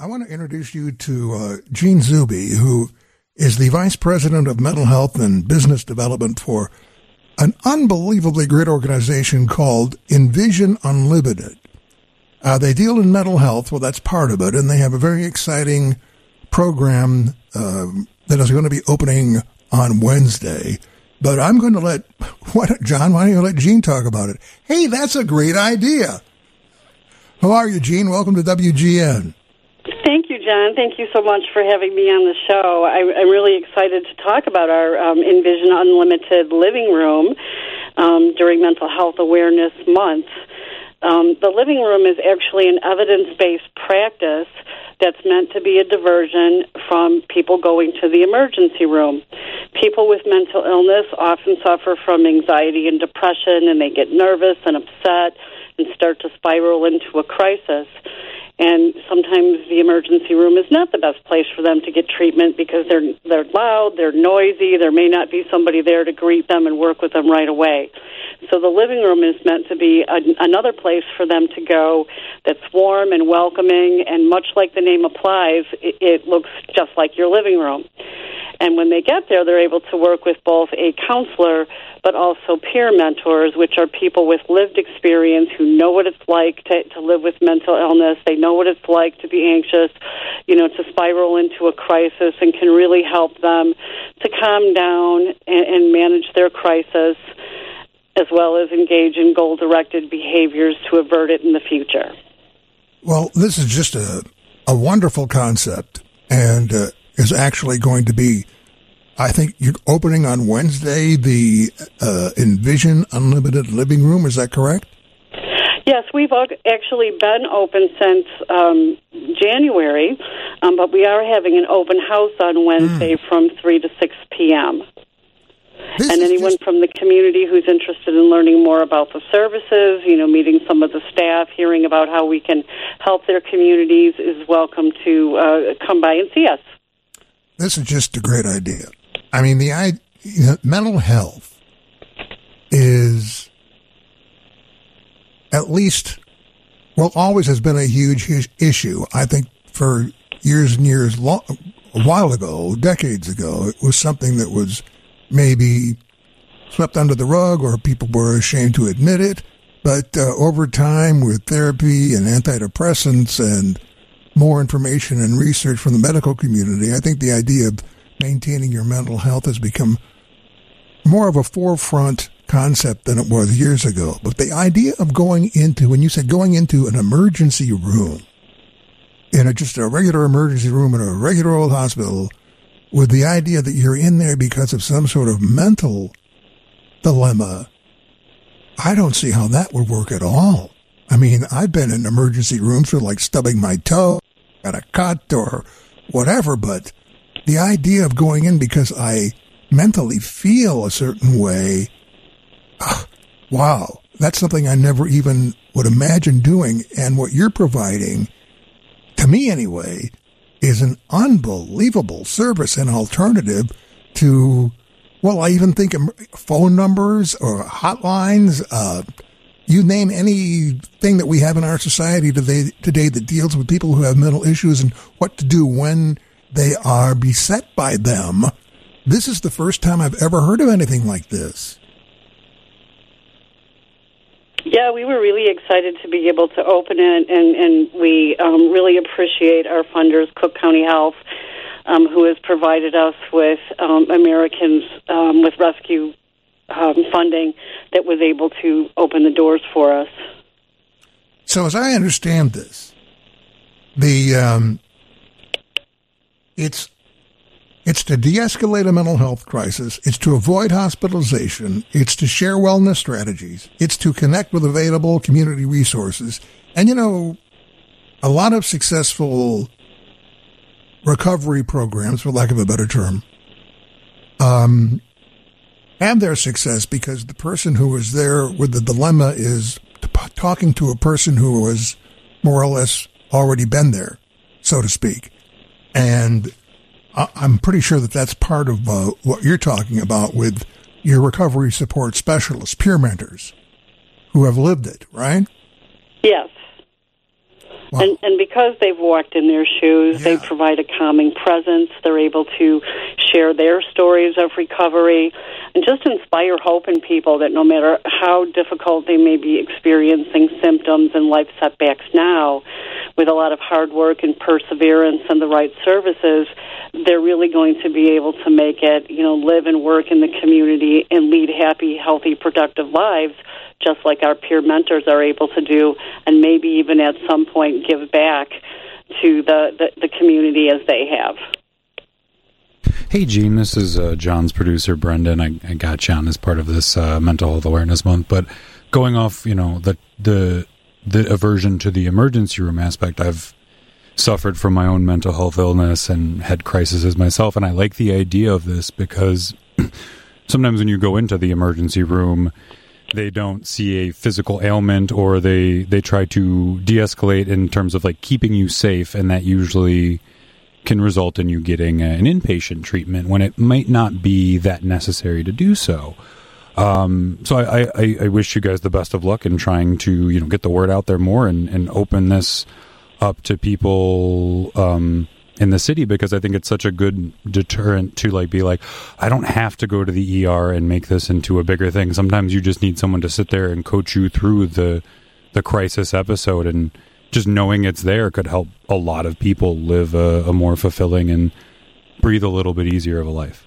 I want to introduce you to Gene Zuby, who is the Vice President of Mental Health and Business Development for an unbelievably great organization called Envision Unlimited. They deal in mental health. Well, that's part of it. And they have a very exciting program that is going to be opening on Wednesday. But I'm going to let, John, why don't you let Gene talk about it? Hey, that's a great idea. How are you, Gene? Welcome to WGN. Thank you, John. Thank you so much for having me on the show. I'm really excited to talk about our Envision Unlimited living room during Mental Health Awareness Month. The living room is actually an evidence-based practice that's meant to be a diversion from people going to the emergency room. People with mental illness often suffer from anxiety and depression, and they get nervous and upset and start to spiral into a crisis. And sometimes the emergency room is not the best place for them to get treatment because they're loud, they're noisy, there may not be somebody there to greet them and work with them right away. So the living room is meant to be another place for them to go that's warm and welcoming, and much like the name applies, it looks just like your living room. And when they get there, they're able to work with both a counselor but also peer mentors, which are people with lived experience who know what it's like to live with mental illness. They know what it's like to be anxious, to spiral into a crisis, and can really help them to calm down and manage their crisis, as well as engage in goal-directed behaviors to avert it in the future. Well, this is just a wonderful concept, and is actually going to be, I think, you're opening on Wednesday, the Envision Unlimited Living Room. Is that correct? Yes, we've actually been open since January, but we are having an open house on Wednesday from 3 to 6 p.m. And anyone from the community who's interested in learning more about the services, meeting some of the staff, hearing about how we can help their communities, is welcome to come by and see us. This is just a great idea. I mean, mental health is at least, always has been a huge issue. I think for years and years, a while ago, decades ago, it was something that was maybe swept under the rug or people were ashamed to admit it. But over time, with therapy and antidepressants and more information and research from the medical community, I think the idea of maintaining your mental health has become more of a forefront concept than it was years ago. But the idea of going into an emergency room, just a regular emergency room in a regular old hospital, with the idea that you're in there because of some sort of mental dilemma, I don't see how that would work at all. I mean, I've been in emergency rooms for stubbing my toe, got a cut or whatever, but the idea of going in because I mentally feel a certain way, wow, that's something I never even would imagine doing. And what you're providing, to me anyway, is an unbelievable service and alternative to, I even think phone numbers or hotlines, you name anything that we have in our society today that deals with people who have mental issues and what to do when they are beset by them. This is the first time I've ever heard of anything like this. Yeah, we were really excited to be able to open it, and we really appreciate our funders, Cook County Health, who has provided us with Americans with Rescue funding that was able to open the doors for us. So as I understand this, it's to de-escalate a mental health crisis. It's to avoid hospitalization. It's to share wellness strategies. It's to connect with available community resources. And, a lot of successful recovery programs, for lack of a better term, have their success because the person who is there with the dilemma is talking to a person who has more or less already been there, so to speak. And I'm pretty sure that that's part of what you're talking about with your recovery support specialists, peer mentors, who have lived it, right? Yes. Wow. And because they've walked in their shoes, they provide a calming presence. They're able to share their stories of recovery and just inspire hope in people that no matter how difficult they may be experiencing symptoms and life setbacks now, with a lot of hard work and perseverance and the right services, they're really going to be able to make it, live and work in the community and lead happy, healthy, productive lives, just like our peer mentors are able to do, and maybe even at some point give back to the community as they have. Hey, Gene, this is John's producer, Brendan. I got you on as part of this Mental Health Awareness Month, but going off, the aversion to the emergency room aspect, I've suffered from my own mental health illness and had crises myself, and I like the idea of this because sometimes when you go into the emergency room, they don't see a physical ailment, or they try to de-escalate in terms of like keeping you safe, and that usually can result in you getting an inpatient treatment when it might not be that necessary to do so. So I wish you guys the best of luck in trying to get the word out there more and open this up to people in the city, because I think it's such a good deterrent to be like, I don't have to go to the ER and make this into a bigger thing. Sometimes you just need someone to sit there and coach you through the crisis episode, and just knowing it's there could help a lot of people live a more fulfilling and breathe a little bit easier of a life.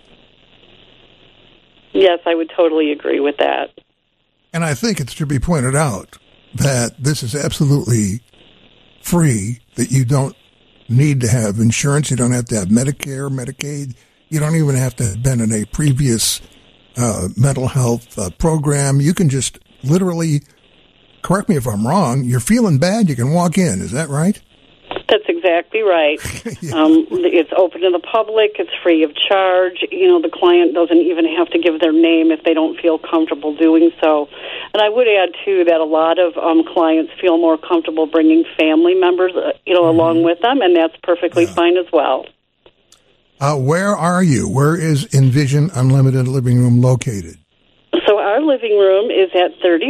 Yes, I would totally agree with that. And I think it should be pointed out that this is absolutely free, that you don't need to have insurance. You don't have to have Medicare, Medicaid. You don't even have to have been in a previous mental health program. You can just literally, correct me if I'm wrong, you're feeling bad, you can walk in. Is that right? That's exactly right. It's open to the public. It's free of charge. The client doesn't even have to give their name if they don't feel comfortable doing so. And I would add, too, that a lot of clients feel more comfortable bringing family members, along with them, and that's perfectly fine as well. Where are you? Where is Envision Unlimited Living Room located? So our living room is at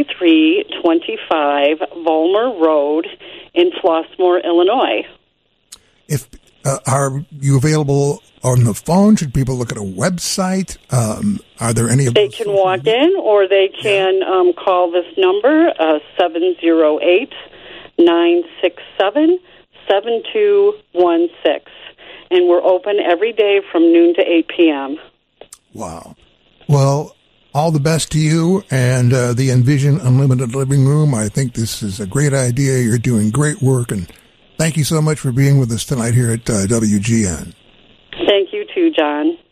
3325 Vollmer Road in Flossmoor, Illinois. If are you available on the phone? Should people look at a website? Are there any of They can walk in, or they can call this number, 708-967-7216. And we're open every day from noon to 8 p.m. Wow. Well, all the best to you and the Envision Unlimited Living Room. I think this is a great idea. You're doing great work, and thank you so much for being with us tonight here at WGN. Thank you too, John.